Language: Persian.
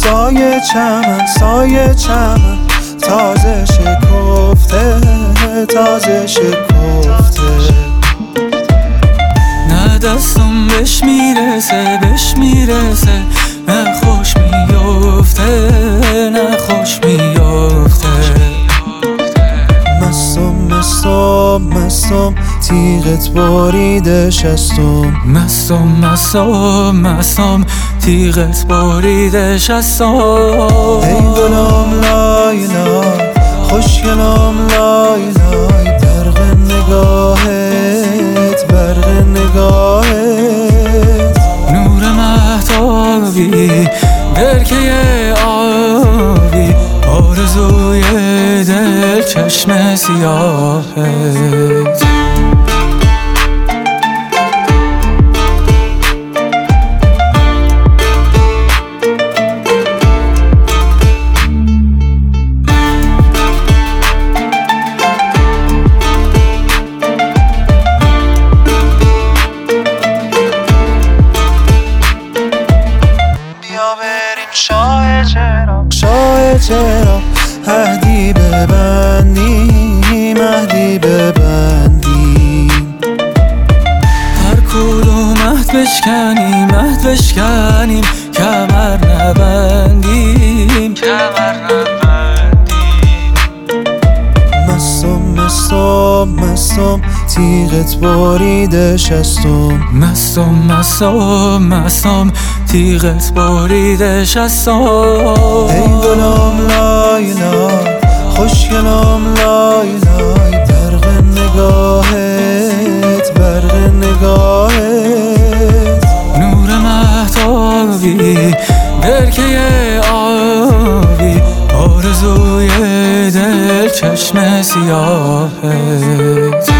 سایه چمن تازه شکفته نه دستم بهش میرسه نه خوش میفته مستم تیغت بریده شستم مستم تیغت بریده شستم ای گلم لای لای خوشگلم لای لای برق نگاهت نور مهتابی برکه آبی آرزوی دل چشم سیاهت شاه چرا عهدی ببندیم هر کدوم عهد بشکنیم کمر نبندیم مستم تیغت بریده شستم مستم تیغت بریده شستم ای گلم لای لای خوشگلم لای لای برق نگاهت نور مهتابی برکه آبی آرزوی دل چشم سیاهت